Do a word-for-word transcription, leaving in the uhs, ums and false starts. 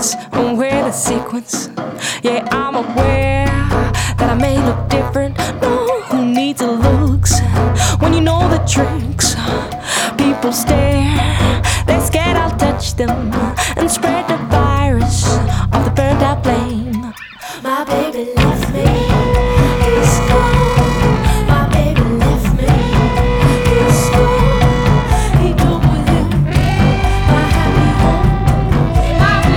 dress and wear the sequins. Yeah, I'm aware that I may look different. No, who needs a looks when you know the tricks? People stare, they're scared I'll touch them and spread the virus of the burnt out flame. My baby left